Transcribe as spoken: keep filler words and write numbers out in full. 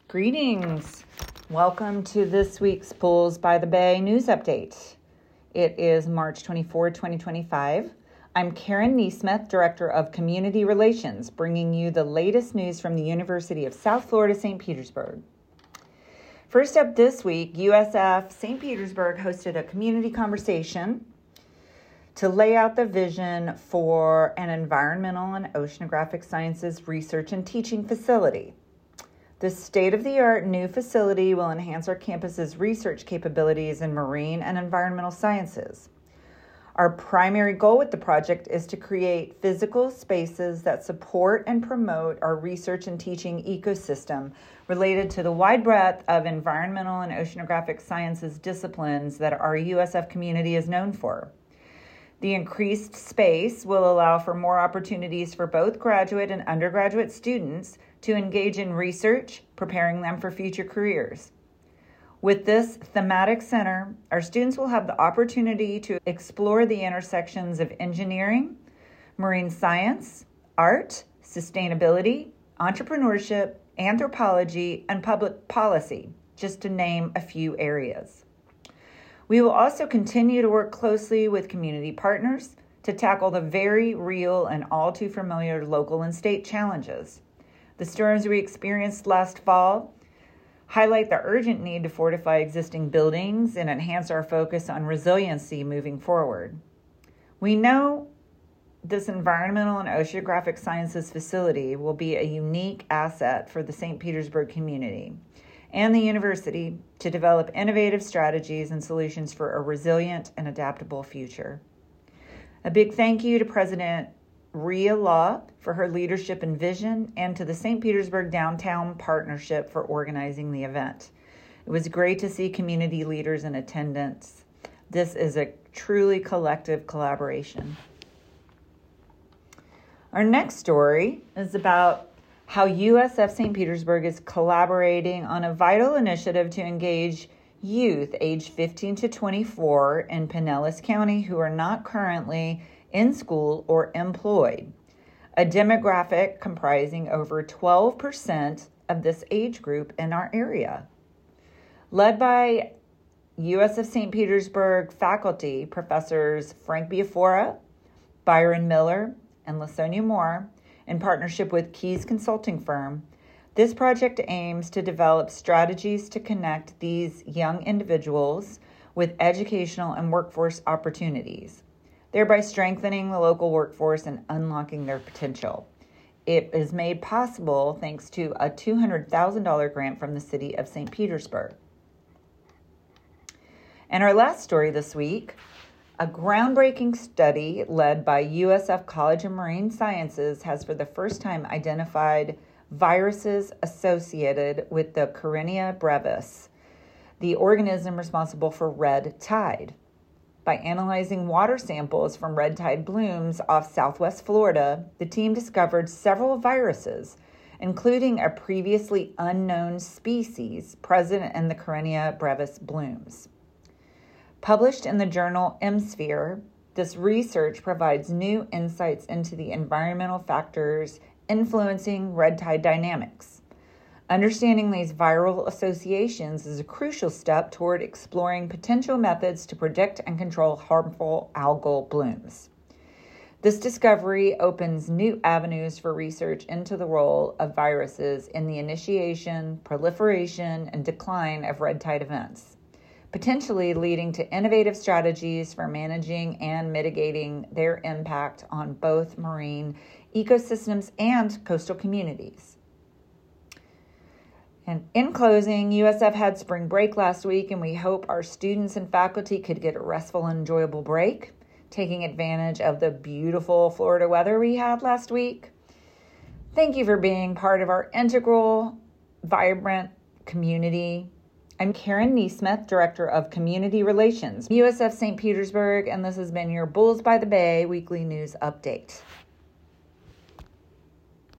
Greetings. Welcome to this week's Bulls by the Bay news update. It is March twenty-fourth, twenty twenty-five. I'm Karen Neesmith, Director of Community Relations, bringing you the latest news from the University of South Florida, Saint Petersburg. First up this week, U S F Saint Petersburg hosted a community conversation to lay out the vision for an environmental and oceanographic sciences research and teaching facility. This state-of-the-art new facility will enhance our campus's research capabilities in marine and environmental sciences. Our primary goal with the project is to create physical spaces that support and promote our research and teaching ecosystem related to the wide breadth of environmental and oceanographic sciences disciplines that our U S F community is known for. The increased space will allow for more opportunities for both graduate and undergraduate students to engage in research, preparing them for future careers. With this thematic center, our students will have the opportunity to explore the intersections of engineering, marine science, art, sustainability, entrepreneurship, anthropology, and public policy, just to name a few areas. We will also continue to work closely with community partners to tackle the very real and all too familiar local and state challenges. The storms we experienced last fall highlight the urgent need to fortify existing buildings and enhance our focus on resiliency moving forward. We know this environmental and oceanographic sciences facility will be a unique asset for the Saint Petersburg community and the university to develop innovative strategies and solutions for a resilient and adaptable future. A big thank you to President Ria Law for her leadership and vision, and to the Saint Petersburg Downtown Partnership for organizing the event. It was great to see community leaders in attendance. This is a truly collective collaboration. Our next story is about how U S F Saint Petersburg is collaborating on a vital initiative to engage youth aged fifteen to twenty-four in Pinellas County who are not currently in school or employed, a demographic comprising over twelve percent of this age group in our area. Led by U S F Saint Petersburg faculty, Professors Frank Biafora, Byron Miller, and Lasonia Moore, in partnership with Keys Consulting Firm, this project aims to develop strategies to connect these young individuals with educational and workforce opportunities, thereby strengthening the local workforce and unlocking their potential. It is made possible thanks to a two hundred thousand dollars grant from the city of Saint Petersburg. And our last story this week, a groundbreaking study led by U S F College of Marine Sciences has for the first time identified viruses associated with the Karenia brevis, the organism responsible for red tide. By analyzing water samples from red tide blooms off Southwest Florida, the team discovered several viruses, including a previously unknown species present in the Karenia brevis blooms. Published in the journal EmSphere, this research provides new insights into the environmental factors influencing red tide dynamics. Understanding these viral associations is a crucial step toward exploring potential methods to predict and control harmful algal blooms. This discovery opens new avenues for research into the role of viruses in the initiation, proliferation, and decline of red tide events, potentially leading to innovative strategies for managing and mitigating their impact on both marine ecosystems and coastal communities. And in closing, U S F had spring break last week, and we hope our students and faculty could get a restful and enjoyable break, taking advantage of the beautiful Florida weather we had last week. Thank you for being part of our integral, vibrant community. I'm Karen Neesmith, Director of Community Relations, U S F Saint Petersburg, and this has been your Bulls by the Bay weekly news update.